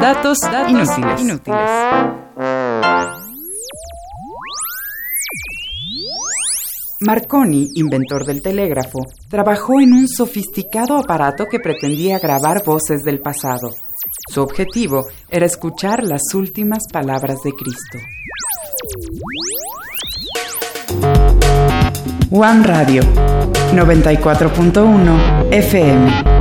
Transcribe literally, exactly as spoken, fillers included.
Datos, Datos inútiles. inútiles. Marconi, inventor del telégrafo, trabajó en un sofisticado aparato que pretendía grabar voces del pasado. Su objetivo era escuchar las últimas palabras de Cristo. U A M Radio, noventa y cuatro punto uno F M.